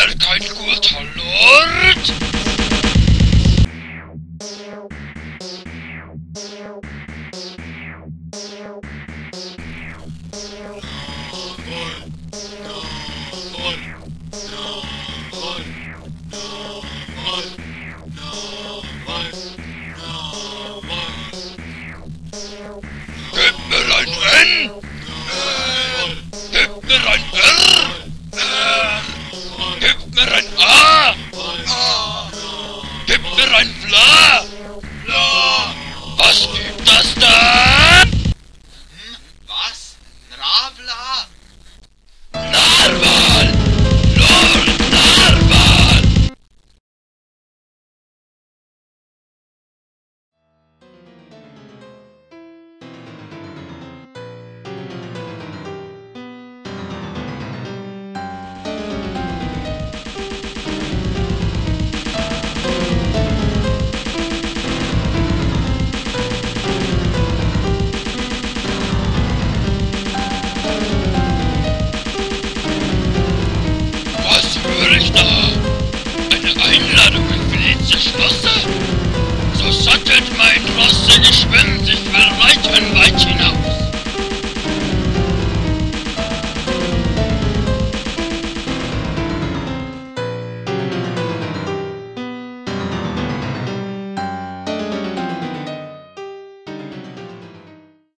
er kein guter Lord? Gib mir ein N! Gib mir ein R! Gib mir ein A! Gib mir ein Bla! Was gibt das dann? Was? Nravla? Narwal! Lord Narwal! Was höre ich da? Eine Einladung in Venezia Schloss